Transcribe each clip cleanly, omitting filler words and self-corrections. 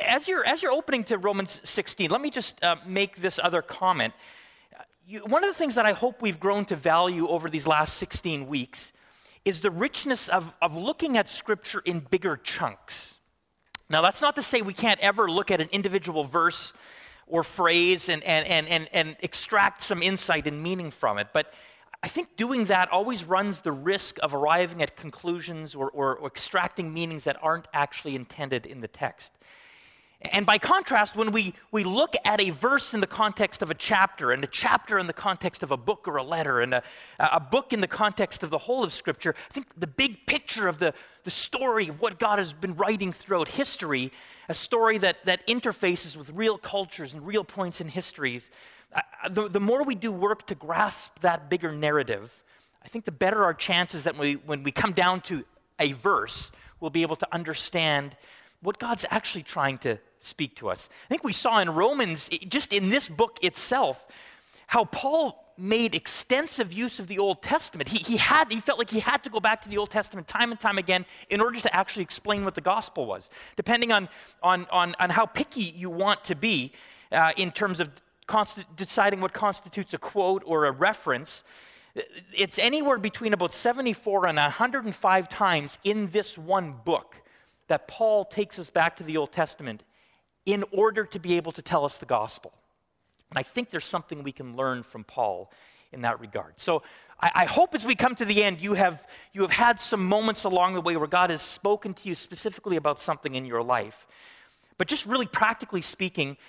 as you're opening to Romans 16, let me just make this other comment. One of the things that I hope we've grown to value over these last 16 weeks is the richness of looking at Scripture in bigger chunks. Now, that's not to say we can't ever look at an individual verse or phrase and extract some insight and meaning from it, but I think doing that always runs the risk of arriving at conclusions or extracting meanings that aren't actually intended in the text. And by contrast, when we look at a verse in the context of a chapter, and a chapter in the context of a book or a letter, and a book in the context of the whole of Scripture, I think the big picture of the story of what God has been writing throughout history, a story that interfaces with real cultures and real points in histories, the more we do work to grasp that bigger narrative, I think the better our chances that when we come down to a verse, we'll be able to understand what God's actually trying to speak to us. I think we saw in Romans, just in this book itself, how Paul made extensive use of the Old Testament. He felt like he had to go back to the Old Testament time and time again in order to actually explain what the gospel was. Depending on how picky you want to be in terms of deciding what constitutes a quote or a reference, it's anywhere between about 74 and 105 times in this one book that Paul takes us back to the Old Testament in order to be able to tell us the gospel. And I think there's something we can learn from Paul in that regard. So I hope as we come to the end, you have had some moments along the way where God has spoken to you specifically about something in your life. But just really practically speaking,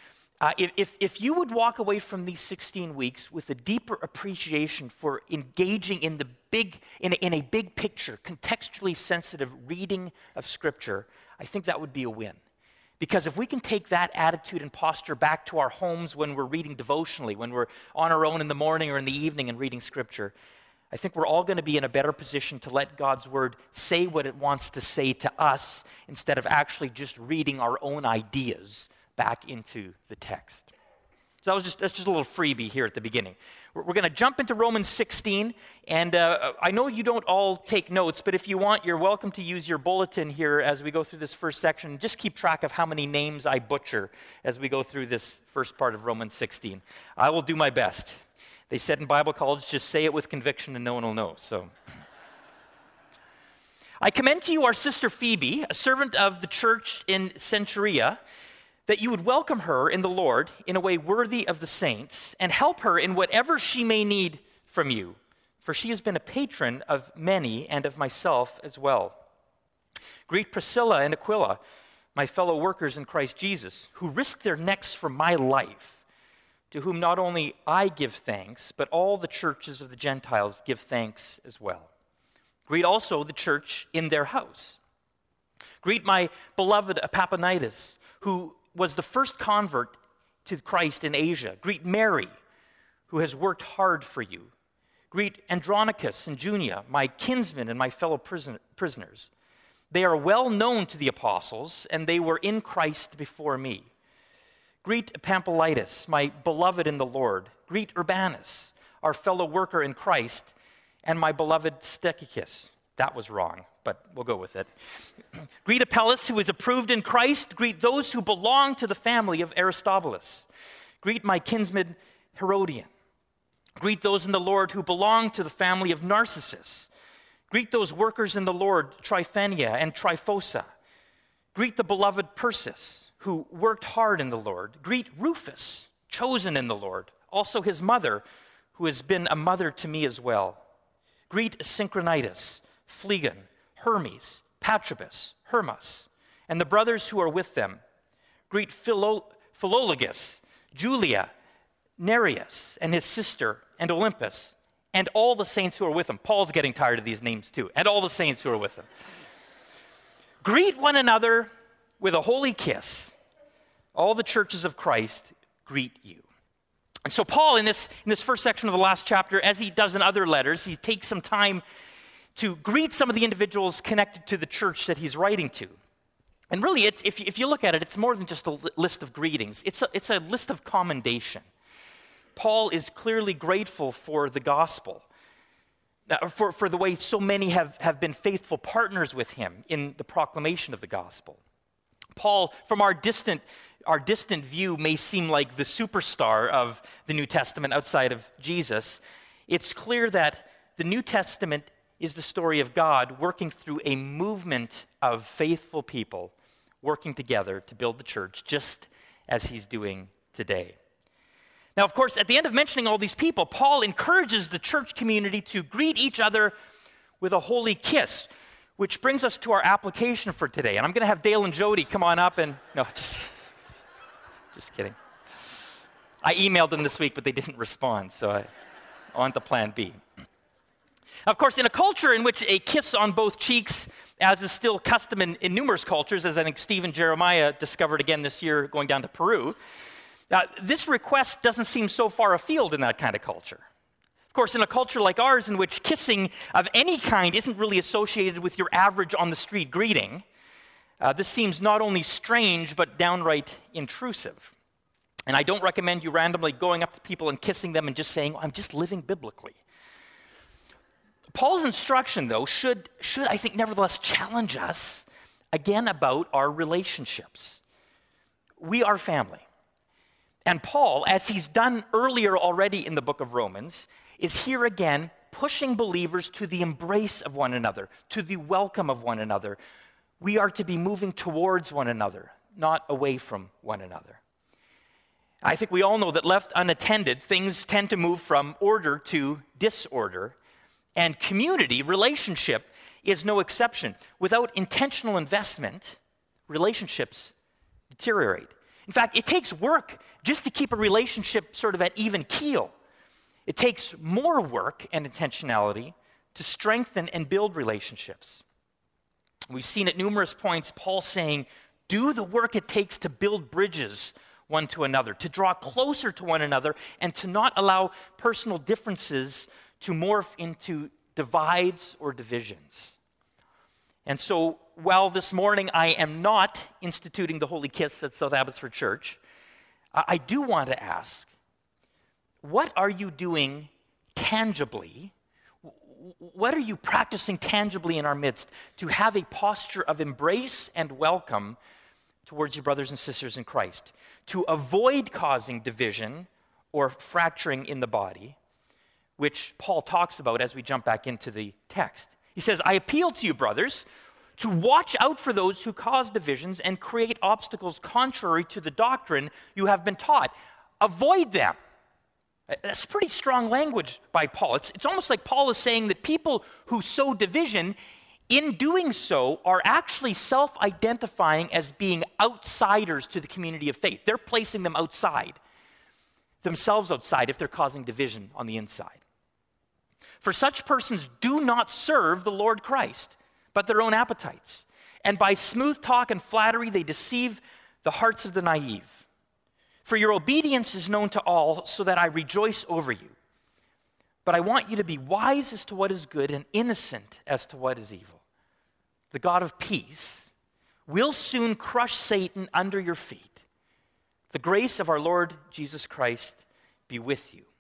if you would walk away from these 16 weeks with a deeper appreciation for engaging in in a big picture, contextually sensitive reading of Scripture, I think that would be a win. Because if we can take that attitude and posture back to our homes when we're reading devotionally, when we're on our own in the morning or in the evening and reading Scripture, I think we're all going to be in a better position to let God's Word say what it wants to say to us instead of actually just reading our own ideas back into the text. So that's just a little freebie here at the beginning. We're going to jump into Romans 16, and I know you don't all take notes, but if you want, you're welcome to use your bulletin here as we go through this first section. Just keep track of how many names I butcher as we go through this first part of Romans 16. I will do my best. They said in Bible college, just say it with conviction and no one will know. So, I commend to you our sister Phoebe, a servant of the church in Cenchrea, that you would welcome her in the Lord in a way worthy of the saints, and help her in whatever she may need from you, for she has been a patron of many and of myself as well. Greet Priscilla and Aquila, my fellow workers in Christ Jesus, who risked their necks for my life, to whom not only I give thanks, but all the churches of the Gentiles give thanks as well. Greet also the church in their house. Greet my beloved Epaphroditus, who was the first convert to Christ in Asia. Greet Mary, who has worked hard for you. Greet Andronicus and Junia, my kinsmen and my fellow prisoners. They are well known to the apostles, and they were in Christ before me. Greet Epaphroditus, my beloved in the Lord. Greet Urbanus, our fellow worker in Christ, and my beloved Stechicus. That was wrong, but we'll go with it. Greet Apelles, who is approved in Christ. Greet those who belong to the family of Aristobulus. Greet my kinsman Herodian. Greet those in the Lord who belong to the family of Narcissus. Greet those workers in the Lord, Tryphenia and Tryphosa. Greet the beloved Persis, who worked hard in the Lord. Greet Rufus, chosen in the Lord, also his mother, who has been a mother to me as well. Greet Synchronistus, Phlegon, Hermes, Patrobas, Hermas, and the brothers who are with them. Greet Philologus, Julia, Nereus, and his sister, and Olympus, and all the saints who are with him. Paul's getting tired of these names too. And all the saints who are with him. Greet one another with a holy kiss. All the churches of Christ greet you. And so Paul, in this first section of the last chapter, as he does in other letters, he takes some time to greet some of the individuals connected to the church that he's writing to. And really, if you look at it, it's more than just a list of greetings. It's a list of commendation. Paul is clearly grateful for the gospel, for the way so many have been faithful partners with him in the proclamation of the gospel. Paul, from our distant view, may seem like the superstar of the New Testament outside of Jesus. It's clear that the New Testament is the story of God working through a movement of faithful people working together to build the church, just as he's doing today. Now, of course, at the end of mentioning all these people, Paul encourages the church community to greet each other with a holy kiss, which brings us to our application for today. And I'm going to have Dale and Jody come on up and... No, just kidding. I emailed them this week, but they didn't respond, so on to plan B. Of course, in a culture in which a kiss on both cheeks, as is still custom in numerous cultures, as I think Steve and Jeremiah discovered again this year going down to Peru, this request doesn't seem so far afield in that kind of culture. Of course, in a culture like ours, in which kissing of any kind isn't really associated with your average on-the-street greeting, this seems not only strange, but downright intrusive. And I don't recommend you randomly going up to people and kissing them and just saying, I'm just living biblically. Paul's instruction, though, should I think, nevertheless challenge us again about our relationships. We are family. And Paul, as he's done earlier already in the book of Romans, is here again pushing believers to the embrace of one another, to the welcome of one another. We are to be moving towards one another, not away from one another. I think we all know that left unattended, things tend to move from order to disorder. And community, relationship, is no exception. Without intentional investment, relationships deteriorate. In fact, it takes work just to keep a relationship sort of at even keel. It takes more work and intentionality to strengthen and build relationships. We've seen at numerous points Paul saying, do the work it takes to build bridges one to another, to draw closer to one another, and to not allow personal differences to morph into divides or divisions. And so, while this morning I am not instituting the Holy Kiss at South Abbotsford Church, I do want to ask, what are you doing tangibly? What are you practicing tangibly in our midst to have a posture of embrace and welcome towards your brothers and sisters in Christ, to avoid causing division or fracturing in the body, which Paul talks about as we jump back into the text. He says, I appeal to you, brothers, to watch out for those who cause divisions and create obstacles contrary to the doctrine you have been taught. Avoid them. That's pretty strong language by Paul. It's almost like Paul is saying that people who sow division, in doing so, are actually self-identifying as being outsiders to the community of faith. They're placing them outside, themselves outside, if they're causing division on the inside. For such persons do not serve the Lord Christ, but their own appetites. And by smooth talk and flattery, they deceive the hearts of the naive. For your obedience is known to all, so that I rejoice over you. But I want you to be wise as to what is good and innocent as to what is evil. The God of peace will soon crush Satan under your feet. The grace of our Lord Jesus Christ be with you.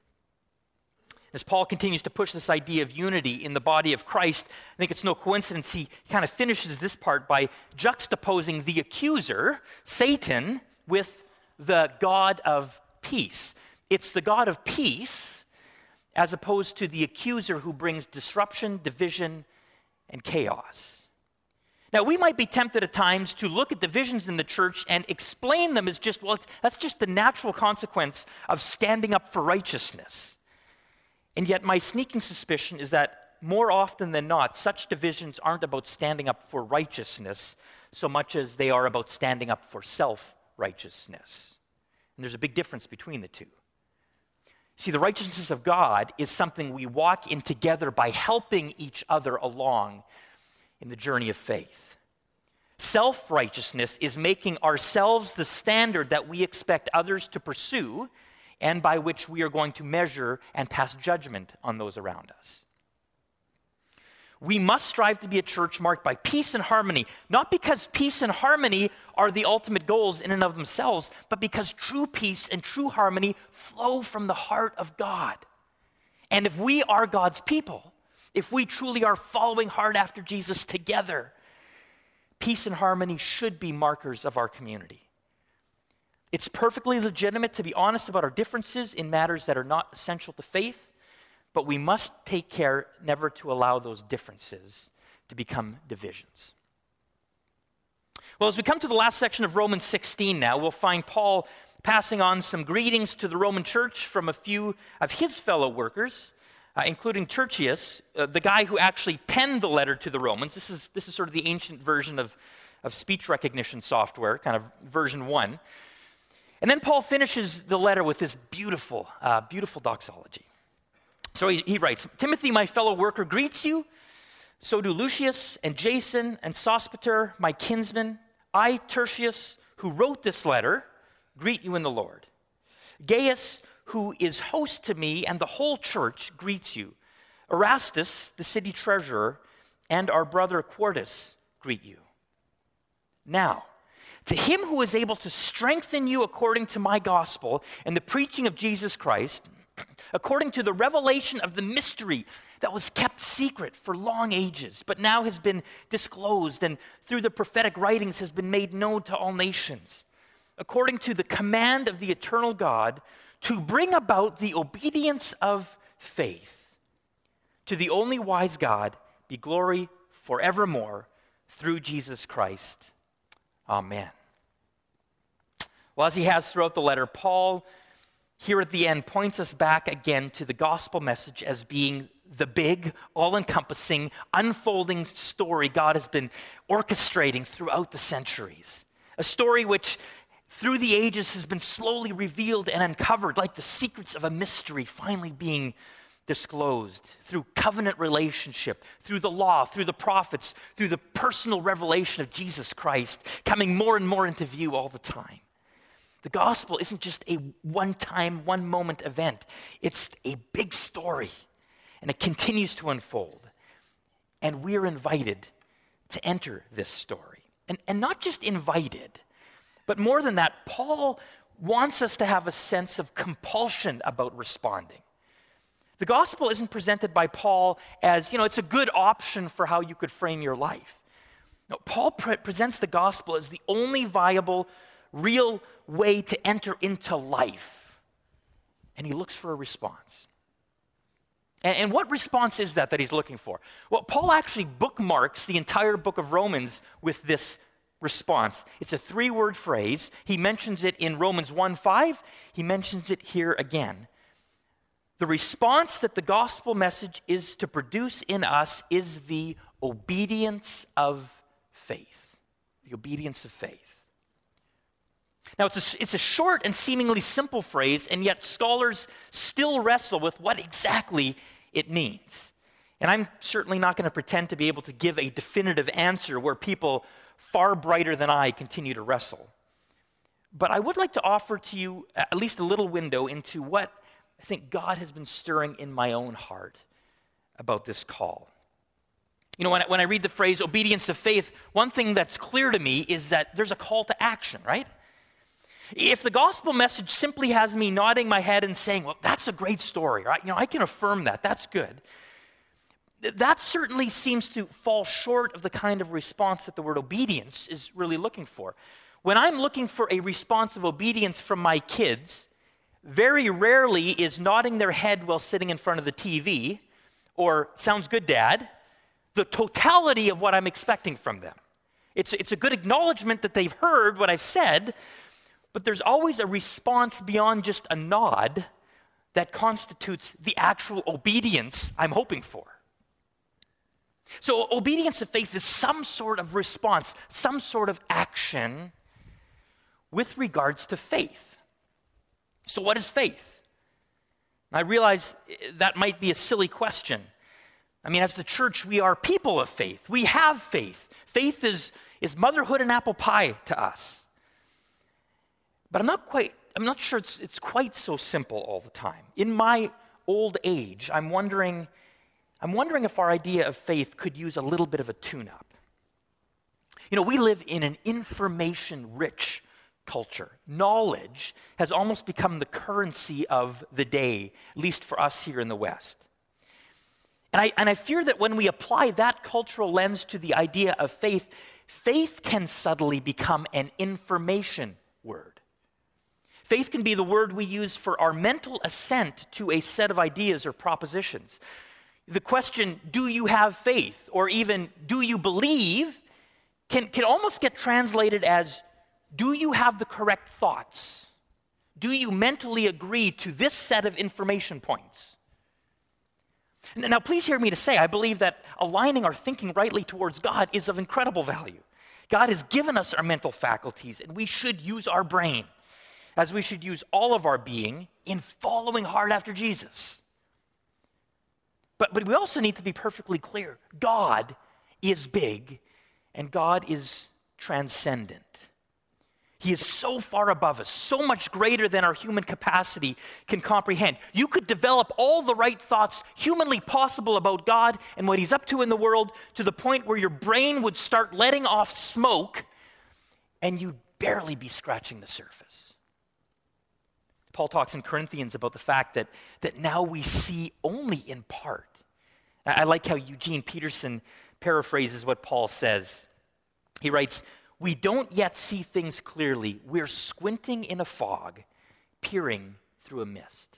As Paul continues to push this idea of unity in the body of Christ, I think it's no coincidence he kind of finishes this part by juxtaposing the accuser, Satan, with the God of peace. It's the God of peace as opposed to the accuser who brings disruption, division, and chaos. Now, we might be tempted at times to look at divisions in the church and explain them as just, that's just the natural consequence of standing up for righteousness. And yet my sneaking suspicion is that more often than not, such divisions aren't about standing up for righteousness so much as they are about standing up for self-righteousness. And there's a big difference between the two. See, the righteousness of God is something we walk in together by helping each other along in the journey of faith. Self-righteousness is making ourselves the standard that we expect others to pursue and by which we are going to measure and pass judgment on those around us. We must strive to be a church marked by peace and harmony, not because peace and harmony are the ultimate goals in and of themselves, but because true peace and true harmony flow from the heart of God. And if we are God's people, if we truly are following hard after Jesus together, peace and harmony should be markers of our community. It's perfectly legitimate to be honest about our differences in matters that are not essential to faith, but we must take care never to allow those differences to become divisions. Well, as we come to the last section of Romans 16 now, we'll find Paul passing on some greetings to the Roman church from a few of his fellow workers, including Tertius, the guy who actually penned the letter to the Romans. This is sort of the ancient version of speech recognition software, kind of version 1. And then Paul finishes the letter with this beautiful doxology. So he writes, Timothy, my fellow worker, greets you. So do Lucius and Jason and Sospater, my kinsmen. I, Tertius, who wrote this letter, greet you in the Lord. Gaius, who is host to me, and the whole church greets you. Erastus, the city treasurer, and our brother Quartus greet you. Now, to him who is able to strengthen you according to my gospel and the preaching of Jesus Christ, according to the revelation of the mystery that was kept secret for long ages, but now has been disclosed and through the prophetic writings has been made known to all nations, according to the command of the eternal God, to bring about the obedience of faith. To the only wise God be glory forevermore through Jesus Christ. Amen. Well, as he has throughout the letter, Paul, here at the end, points us back again to the gospel message as being the big, all-encompassing, unfolding story God has been orchestrating throughout the centuries. A story which, through the ages, has been slowly revealed and uncovered, like the secrets of a mystery finally being disclosed through covenant relationship, through the law, through the prophets, through the personal revelation of Jesus Christ, coming more and more into view all the time. The gospel isn't just a one-time, one-moment event. It's a big story, and it continues to unfold. And we're invited to enter this story. And not just invited, but more than that, Paul wants us to have a sense of compulsion about responding. The gospel isn't presented by Paul as, it's a good option for how you could frame your life. No, Paul presents the gospel as the only viable, real way to enter into life. And he looks for a response. And what response is that he's looking for? Well, Paul actually bookmarks the entire book of Romans with this response. It's a 3-word phrase. He mentions it in Romans 1:5. He mentions it here again. The response that the gospel message is to produce in us is the obedience of faith. The obedience of faith. Now, it's a short and seemingly simple phrase, and yet scholars still wrestle with what exactly it means. And I'm certainly not going to pretend to be able to give a definitive answer where people far brighter than I continue to wrestle. But I would like to offer to you at least a little window into what I think God has been stirring in my own heart about this call. When I read the phrase obedience of faith, one thing that's clear to me is that there's a call to action, right? If the gospel message simply has me nodding my head and saying, well, that's a great story, right? I can affirm that. That's good. That certainly seems to fall short of the kind of response that the word obedience is really looking for. When I'm looking for a response of obedience from my kids, very rarely is nodding their head while sitting in front of the TV or sounds good, Dad, the totality of what I'm expecting from them. It's a good acknowledgement that they've heard what I've said, but there's always a response beyond just a nod that constitutes the actual obedience I'm hoping for. So obedience of faith is some sort of response, some sort of action with regards to faith. So what is faith? I realize that might be a silly question. As the church, we are people of faith. We have faith. Faith is motherhood and apple pie to us. But I'm not sure it's quite so simple all the time. In my old age, I'm wondering if our idea of faith could use a little bit of a tune-up. We live in an information-rich culture. Knowledge has almost become the currency of the day, at least for us here in the West. And I fear that when we apply that cultural lens to the idea of faith, faith can subtly become an information word. Faith can be the word we use for our mental assent to a set of ideas or propositions. The question, do you have faith, or even do you believe, can almost get translated as, do you have the correct thoughts? Do you mentally agree to this set of information points? Now, please hear me to say, I believe that aligning our thinking rightly towards God is of incredible value. God has given us our mental faculties, and we should use our brain, as we should use all of our being in following hard after Jesus. But we also need to be perfectly clear. God is big, and God is transcendent. He is so far above us, so much greater than our human capacity can comprehend. You could develop all the right thoughts humanly possible about God and what he's up to in the world to the point where your brain would start letting off smoke and you'd barely be scratching the surface. Paul talks in Corinthians about the fact that now we see only in part. I like how Eugene Peterson paraphrases what Paul says. He writes, "We don't yet see things clearly. We're squinting in a fog, peering through a mist."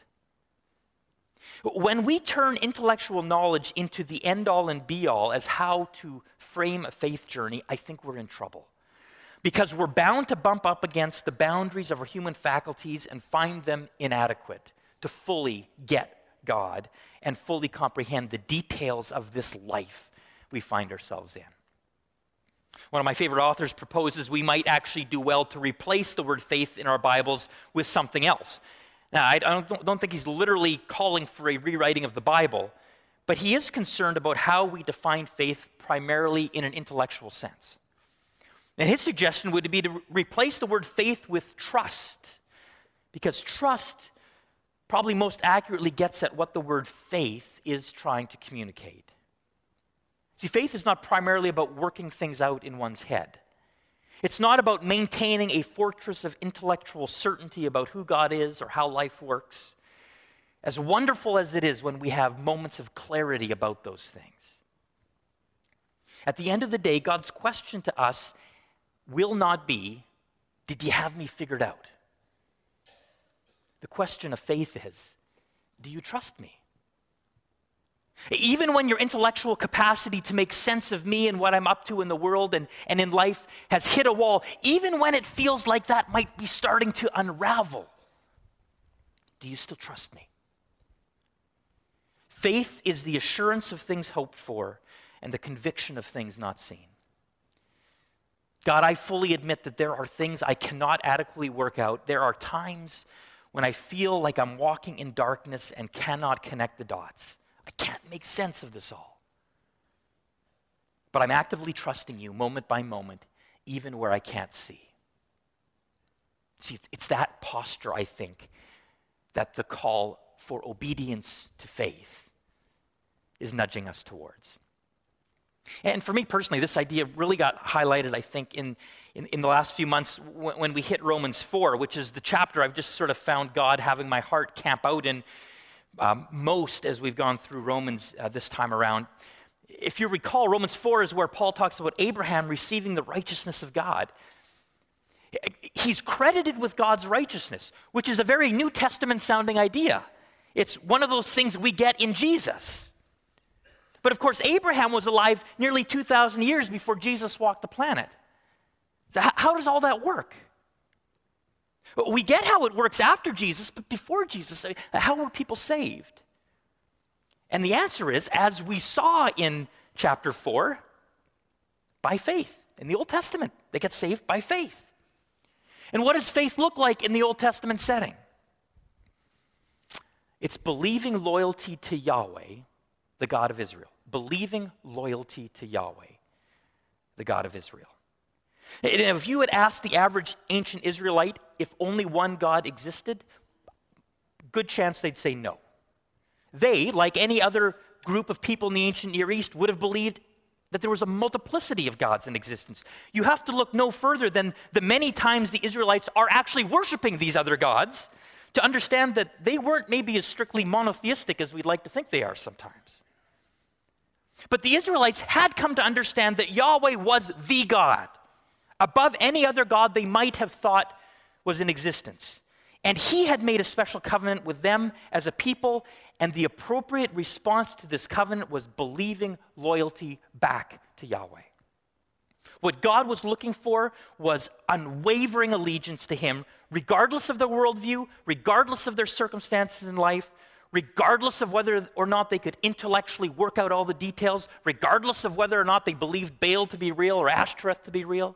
When we turn intellectual knowledge into the end-all and be-all as how to frame a faith journey, I think we're in trouble. Because we're bound to bump up against the boundaries of our human faculties and find them inadequate to fully get God and fully comprehend the details of this life we find ourselves in. One of my favorite authors proposes we might actually do well to replace the word faith in our Bibles with something else. Now, I don't think he's literally calling for a rewriting of the Bible, but he is concerned about how we define faith primarily in an intellectual sense. And his suggestion would be to replace the word faith with trust, because trust probably most accurately gets at what the word faith is trying to communicate. See, faith is not primarily about working things out in one's head. It's not about maintaining a fortress of intellectual certainty about who God is or how life works, as wonderful as it is when we have moments of clarity about those things. At the end of the day, God's question to us will not be, "Did you have me figured out?" The question of faith is, "Do you trust me?" Even when your intellectual capacity to make sense of me and what I'm up to in the world and in life has hit a wall, even when it feels like that might be starting to unravel, do you still trust me? Faith is the assurance of things hoped for and the conviction of things not seen. God, I fully admit that there are things I cannot adequately work out. There are times when I feel like I'm walking in darkness and cannot connect the dots. I can't make sense of this all. But I'm actively trusting you moment by moment, even where I can't see. See, it's that posture, I think, that the call for obedience to faith is nudging us towards. And for me personally, this idea really got highlighted, I think, in the last few months when we hit Romans 4, which is the chapter I've just sort of found God having my heart camp out in most as we've gone through Romans this time around. If you recall, Romans 4 is where Paul talks about Abraham receiving the righteousness of God. He's credited with God's righteousness, which is a very New Testament sounding idea. It's one of those things we get in Jesus. But of course, Abraham was alive nearly 2,000 years before Jesus walked the planet. So how does all that work? We get how it works after Jesus, but before Jesus, how were people saved? And the answer is, as we saw in chapter 4, by faith. In the Old Testament, they get saved by faith. And what does faith look like in the Old Testament setting? It's believing loyalty to Yahweh, the God of Israel. Believing loyalty to Yahweh, the God of Israel. And if you had asked the average ancient Israelite if only one God existed, good chance they'd say no. They, like any other group of people in the ancient Near East, would have believed that there was a multiplicity of gods in existence. You have to look no further than the many times the Israelites are actually worshiping these other gods to understand that they weren't maybe as strictly monotheistic as we'd like to think they are sometimes. But the Israelites had come to understand that Yahweh was the God, above any other God they might have thought was in existence. And he had made a special covenant with them as a people, and the appropriate response to this covenant was believing loyalty back to Yahweh. What God was looking for was unwavering allegiance to him, regardless of their worldview, regardless of their circumstances in life, regardless of whether or not they could intellectually work out all the details, regardless of whether or not they believed Baal to be real or Ashtoreth to be real.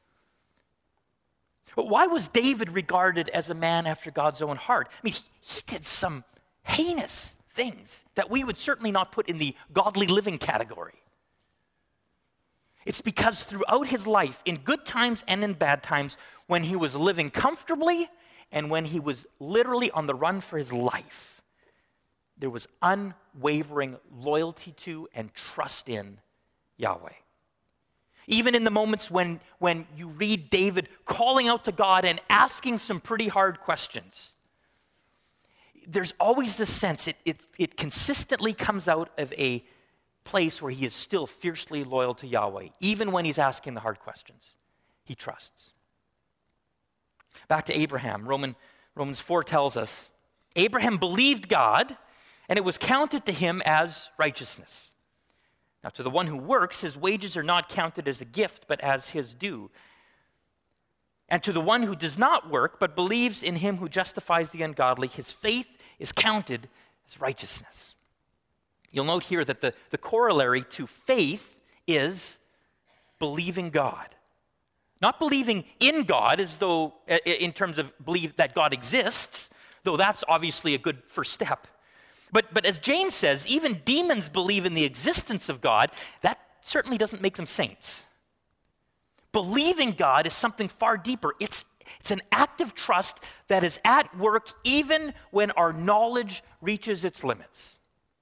But why was David regarded as a man after God's own heart? I mean, he did some heinous things that we would certainly not put in the godly living category. It's because throughout his life, in good times and in bad times, when he was living comfortably and when he was literally on the run for his life, there was unwavering loyalty to and trust in Yahweh. Even in the moments when you read David calling out to God and asking some pretty hard questions, there's always this sense, it consistently comes out of a place where he is still fiercely loyal to Yahweh. Even when he's asking the hard questions, he trusts. Back to Abraham, Romans 4 tells us, Abraham believed God, and it was counted to him as righteousness. Now, to the one who works, his wages are not counted as a gift, but as his due. And to the one who does not work, but believes in him who justifies the ungodly, his faith is counted as righteousness. You'll note here that the corollary to faith is believing God. Not believing in God as though, in terms of believe that God exists, though that's obviously a good first step. But as James says, even demons believe in the existence of God. That certainly doesn't make them saints. Believing God is something far deeper. It's an active trust that is at work even when our knowledge reaches its limits.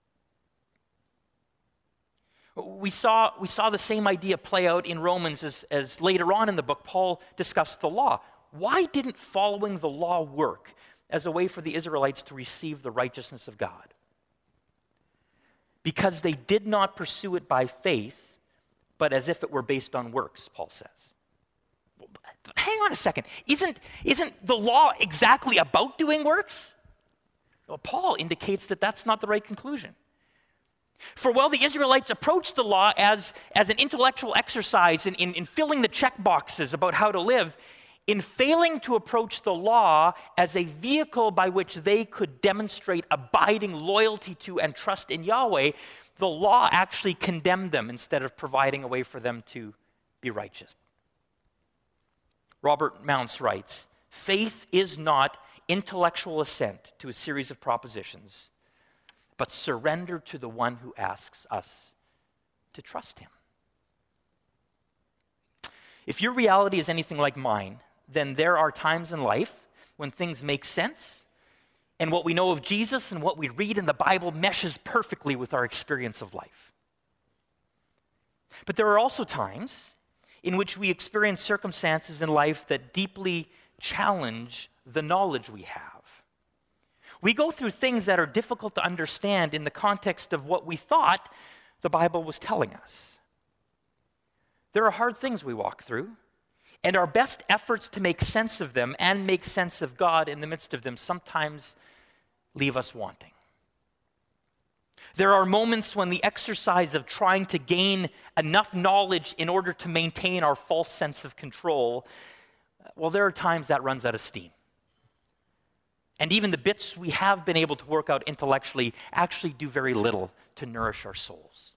We saw the same idea play out in Romans as later on in the book Paul discussed the law. Why didn't following the law work as a way for the Israelites to receive the righteousness of God? Because they did not pursue it by faith, but as if it were based on works, Paul says. Hang on a second. Isn't the law exactly about doing works? Well, Paul indicates that that's not the right conclusion. For while the Israelites approached the law as an intellectual exercise in filling the check boxes about how to live, in failing to approach the law as a vehicle by which they could demonstrate abiding loyalty to and trust in Yahweh, the law actually condemned them instead of providing a way for them to be righteous. Robert Mounce writes, faith is not intellectual assent to a series of propositions, but surrender to the one who asks us to trust him. If your reality is anything like mine, then there are times in life when things make sense, and what we know of Jesus and what we read in the Bible meshes perfectly with our experience of life. But there are also times in which we experience circumstances in life that deeply challenge the knowledge we have. We go through things that are difficult to understand in the context of what we thought the Bible was telling us. There are hard things we walk through, and our best efforts to make sense of them and make sense of God in the midst of them sometimes leave us wanting. There are moments when the exercise of trying to gain enough knowledge in order to maintain our false sense of control, well, there are times that runs out of steam. And even the bits we have been able to work out intellectually actually do very little to nourish our souls.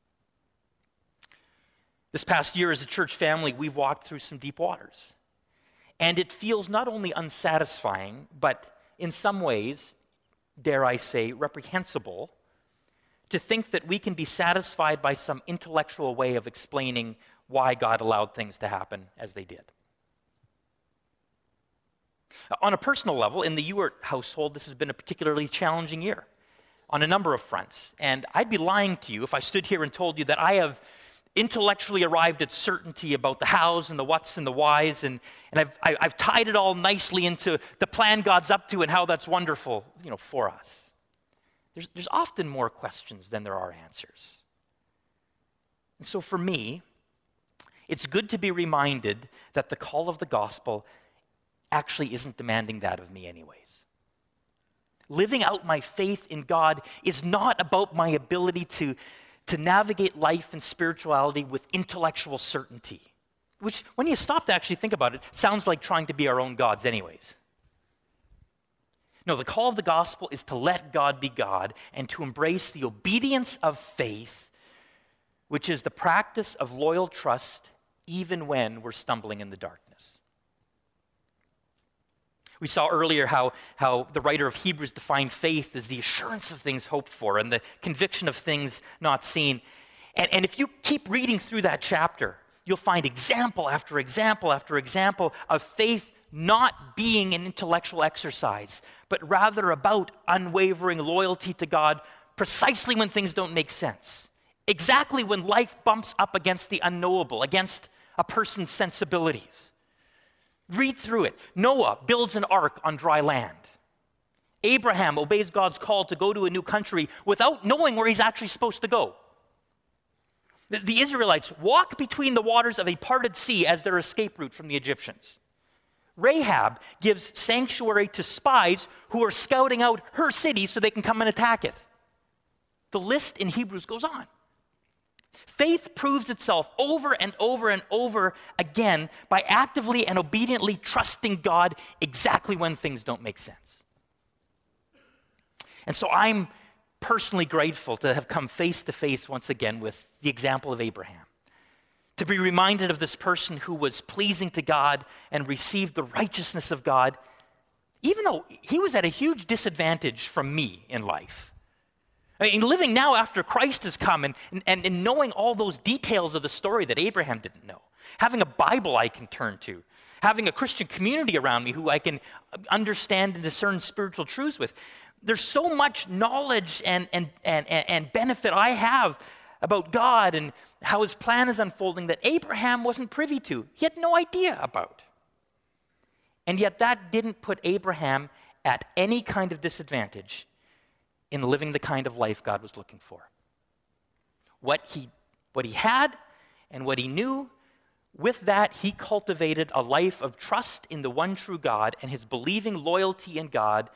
This past year as a church family, we've walked through some deep waters. And it feels not only unsatisfying, but in some ways, dare I say, reprehensible, to think that we can be satisfied by some intellectual way of explaining why God allowed things to happen as they did. On a personal level, in the Ewart household, this has been a particularly challenging year on a number of fronts. And I'd be lying to you if I stood here and told you that I have intellectually arrived at certainty about the hows and the whats and the whys, and I've tied it all nicely into the plan God's up to and how that's wonderful, for us. There's often more questions than there are answers. And so for me, it's good to be reminded that the call of the gospel actually isn't demanding that of me anyways. Living out my faith in God is not about my ability to navigate life and spirituality with intellectual certainty, which, when you stop to actually think about it, sounds like trying to be our own gods anyways. No, the call of the gospel is to let God be God and to embrace the obedience of faith, which is the practice of loyal trust even when we're stumbling in the darkness. We saw earlier how the writer of Hebrews defined faith as the assurance of things hoped for and the conviction of things not seen. And if you keep reading through that chapter, you'll find example after example after example of faith not being an intellectual exercise, but rather about unwavering loyalty to God precisely when things don't make sense. Exactly when life bumps up against the unknowable, against a person's sensibilities. Read through it. Noah builds an ark on dry land. Abraham obeys God's call to go to a new country without knowing where he's actually supposed to go. The Israelites walk between the waters of a parted sea as their escape route from the Egyptians. Rahab gives sanctuary to spies who are scouting out her city so they can come and attack it. The list in Hebrews goes on. Faith proves itself over and over and over again by actively and obediently trusting God exactly when things don't make sense. And so I'm personally grateful to have come face to face once again with the example of Abraham. To be reminded of this person who was pleasing to God and received the righteousness of God, even though he was at a huge disadvantage from me in life. I mean, living now after Christ has come and knowing all those details of the story that Abraham didn't know, having a Bible I can turn to, having a Christian community around me who I can understand and discern spiritual truths with, there's so much knowledge and benefit I have about God and how his plan is unfolding that Abraham wasn't privy to. He had no idea about. And yet that didn't put Abraham at any kind of disadvantage in living the kind of life God was looking for. What he had and what he knew, with that he cultivated a life of trust in the one true God, and his believing loyalty in God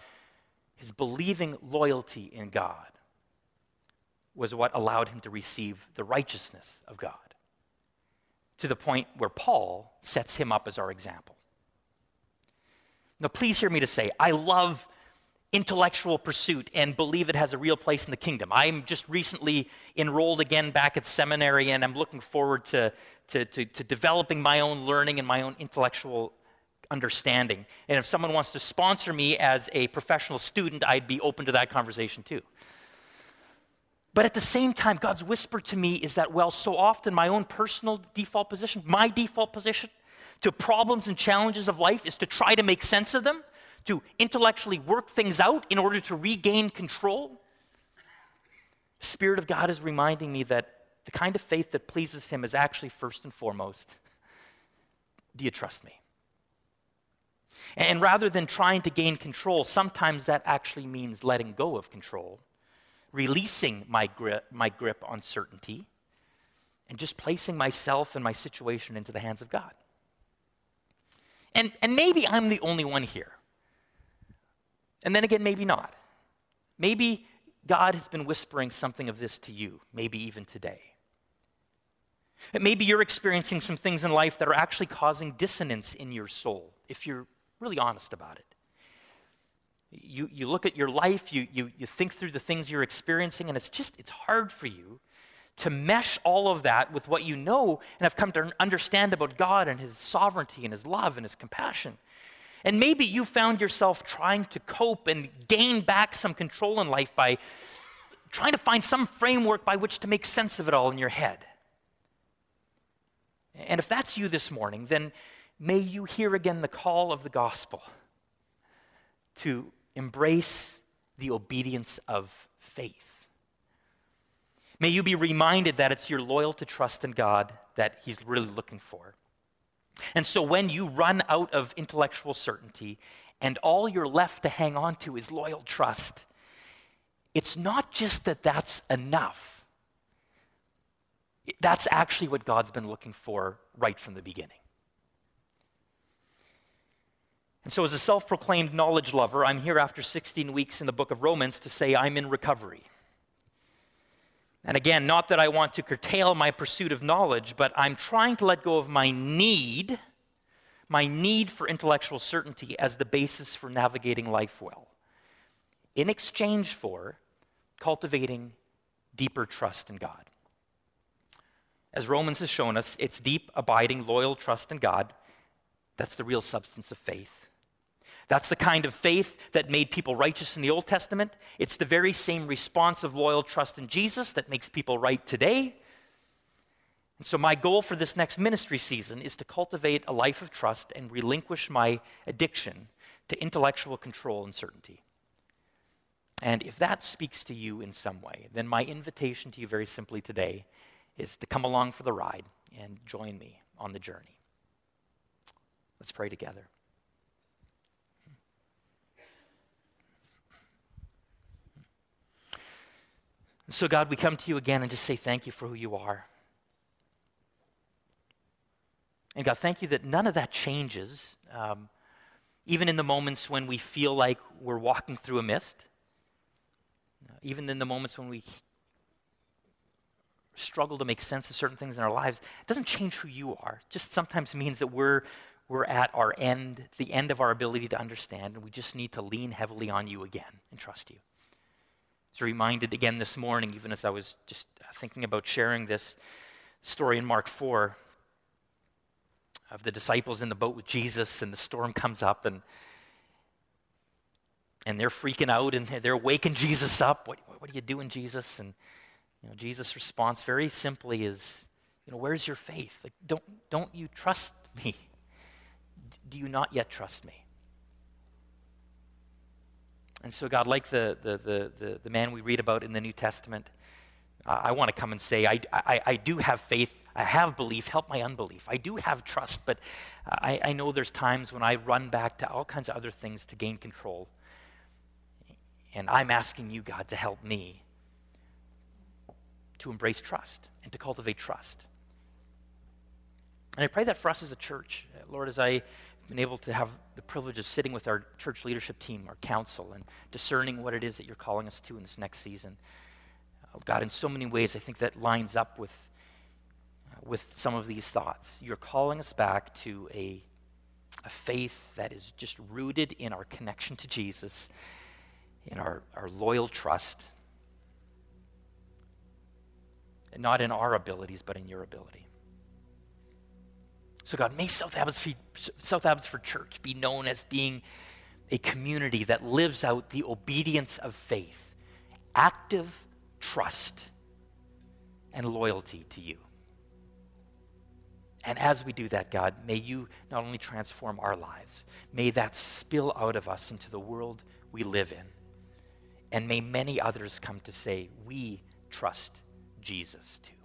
was what allowed him to receive the righteousness of God, to the point where Paul sets him up as our example. Now, please hear me to say, I love intellectual pursuit and believe it has a real place in the kingdom. I'm just recently enrolled again back at seminary, and I'm looking forward to developing my own learning and my own intellectual understanding. And if someone wants to sponsor me as a professional student, I'd be open to that conversation too. But at the same time, God's whisper to me is that, well, so often my own personal default position, my default position to problems and challenges of life is to try to make sense of them, to intellectually work things out in order to regain control. The Spirit of God is reminding me that the kind of faith that pleases him is actually first and foremost, do you trust me? And rather than trying to gain control, sometimes that actually means letting go of control, releasing my grip on certainty, and just placing myself and my situation into the hands of God. And maybe I'm the only one here. And then again, maybe not. Maybe God has been whispering something of this to you, maybe even today. And maybe you're experiencing some things in life that are actually causing dissonance in your soul, if you're really honest about it. You look at your life, you think through the things you're experiencing, and it's hard for you to mesh all of that with what you know and have come to understand about God and his sovereignty and his love and his compassion. And maybe you found yourself trying to cope and gain back some control in life by trying to find some framework by which to make sense of it all in your head. And if that's you this morning, then may you hear again the call of the gospel to embrace the obedience of faith. May you be reminded that it's your loyalty trust in God that he's really looking for. And so when you run out of intellectual certainty and all you're left to hang on to is loyal trust, it's not just that that's enough. That's actually what God's been looking for right from the beginning. And so as a self-proclaimed knowledge lover, I'm here after 16 weeks in the book of Romans to say I'm in recovery. And again, not that I want to curtail my pursuit of knowledge, but I'm trying to let go of my need for intellectual certainty as the basis for navigating life well, in exchange for cultivating deeper trust in God. As Romans has shown us, it's deep, abiding, loyal trust in God. That's the real substance of faith. That's the kind of faith that made people righteous in the Old Testament. It's the very same response of loyal trust in Jesus that makes people right today. And so my goal for this next ministry season is to cultivate a life of trust and relinquish my addiction to intellectual control and certainty. And if that speaks to you in some way, then my invitation to you very simply today is to come along for the ride and join me on the journey. Let's pray together. So God, we come to you again and just say thank you for who you are. And God, thank you that none of that changes, even in the moments when we feel like we're walking through a mist, even in the moments when we struggle to make sense of certain things in our lives. It doesn't change who you are. It just sometimes means that we're at our end, the end of our ability to understand, and we just need to lean heavily on you again and trust you. I was reminded again this morning, even as I was just thinking about sharing this story in Mark 4 of the disciples in the boat with Jesus, and the storm comes up, and they're freaking out, and they're waking Jesus up. What are you doing, Jesus? And Jesus' response very simply is, where's your faith? Like, don't you trust me? Do you not yet trust me? And so, God, like the man we read about in the New Testament, I want to come and say, I do have faith, I have belief, help my unbelief. I do have trust, but I know there's times when I run back to all kinds of other things to gain control. And I'm asking you, God, to help me to embrace trust and to cultivate trust. And I pray that for us as a church, Lord, as I've been able to have the privilege of sitting with our church leadership team, our council, and discerning what it is that you're calling us to in this next season. God, in so many ways, I think that lines up with some of these thoughts. You're calling us back to a faith that is just rooted in our connection to Jesus, in our loyal trust, and not in our abilities, but in your ability. So God, may South Abbotsford Church be known as being a community that lives out the obedience of faith, active trust, and loyalty to you. And as we do that, God, may you not only transform our lives, may that spill out of us into the world we live in. And may many others come to say, we trust Jesus too.